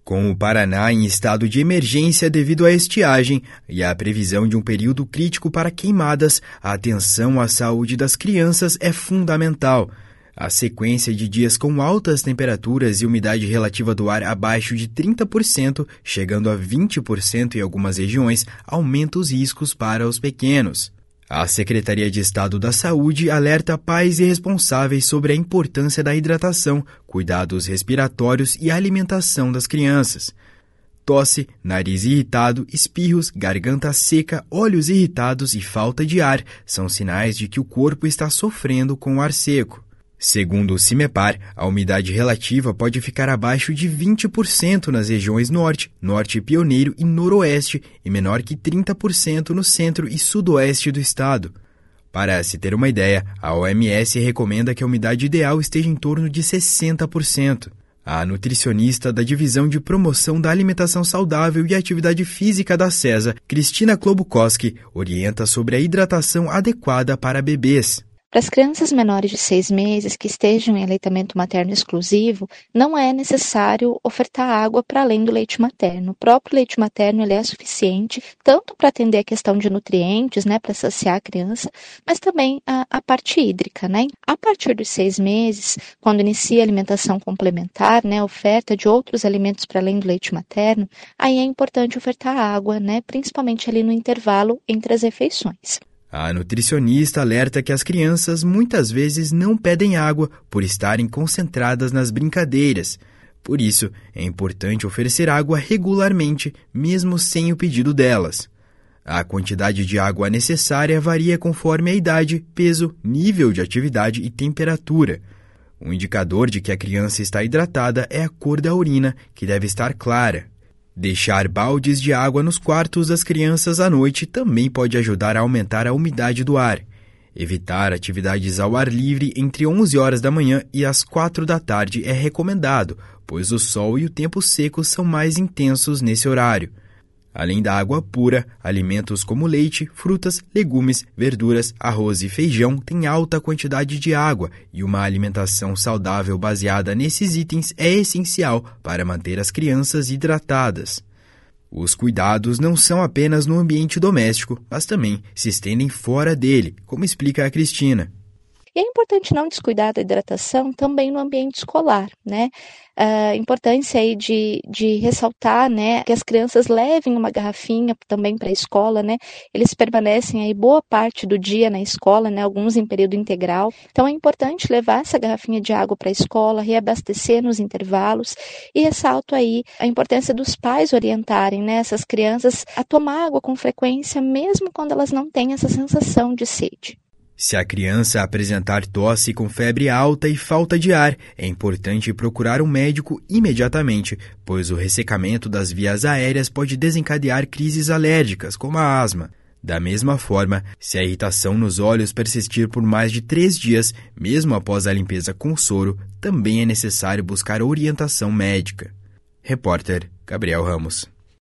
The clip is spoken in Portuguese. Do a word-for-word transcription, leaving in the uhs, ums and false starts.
Com o Paraná em estado de emergência devido à estiagem e à previsão de um período crítico para queimadas, a atenção à saúde das crianças é fundamental. A sequência de dias com altas temperaturas e umidade relativa do ar abaixo de trinta por cento, chegando a vinte por cento em algumas regiões, aumenta os riscos para os pequenos. A Secretaria de Estado da Saúde alerta pais e responsáveis sobre a importância da hidratação, cuidados respiratórios e alimentação das crianças. Tosse, nariz irritado, espirros, garganta seca, olhos irritados e falta de ar são sinais de que o corpo está sofrendo com o ar seco. Segundo o CIMEPAR, a umidade relativa pode ficar abaixo de vinte por cento nas regiões Norte, Norte Pioneiro e Noroeste e menor que trinta por cento no centro e sudoeste do estado. Para se ter uma ideia, a O M S recomenda que a umidade ideal esteja em torno de sessenta por cento. A nutricionista da Divisão de Promoção da Alimentação Saudável e Atividade Física da SESA, Cristina Klobuchowski, orienta sobre a hidratação adequada para bebês. Para as crianças menores de seis meses que estejam em aleitamento materno exclusivo, não é necessário ofertar água para além do leite materno. O próprio leite materno ele é suficiente, tanto para atender a questão de nutrientes, né, para saciar a criança, mas também a, a parte hídrica, né? A partir dos seis meses, quando inicia a alimentação complementar, né, a oferta de outros alimentos para além do leite materno, aí é importante ofertar água, né, principalmente ali no intervalo entre as refeições. A nutricionista alerta que as crianças muitas vezes não pedem água por estarem concentradas nas brincadeiras. Por isso, é importante oferecer água regularmente, mesmo sem o pedido delas. A quantidade de água necessária varia conforme a idade, peso, nível de atividade e temperatura. Um indicador de que a criança está hidratada é a cor da urina, que deve estar clara. Deixar baldes de água nos quartos das crianças à noite também pode ajudar a aumentar a umidade do ar. Evitar atividades ao ar livre entre onze horas da manhã e as quatro da tarde é recomendado, pois o sol e o tempo seco são mais intensos nesse horário. Além da água pura, alimentos como leite, frutas, legumes, verduras, arroz e feijão têm alta quantidade de água e uma alimentação saudável baseada nesses itens é essencial para manter as crianças hidratadas. Os cuidados não são apenas no ambiente doméstico, mas também se estendem fora dele, como explica a Cristina. E é importante não descuidar da hidratação também no ambiente escolar, né? A importância aí de, de ressaltar, né, que as crianças levem uma garrafinha também para a escola, né? Eles permanecem aí boa parte do dia na escola, né? Alguns em período integral. Então é importante levar essa garrafinha de água para a escola, reabastecer nos intervalos e ressalto aí a importância dos pais orientarem, né, essas crianças a tomar água com frequência, mesmo quando elas não têm essa sensação de sede. Se a criança apresentar tosse com febre alta e falta de ar, é importante procurar um médico imediatamente, pois o ressecamento das vias aéreas pode desencadear crises alérgicas, como a asma. Da mesma forma, se a irritação nos olhos persistir por mais de três dias, mesmo após a limpeza com soro, também é necessário buscar orientação médica. Repórter Gabriel Ramos.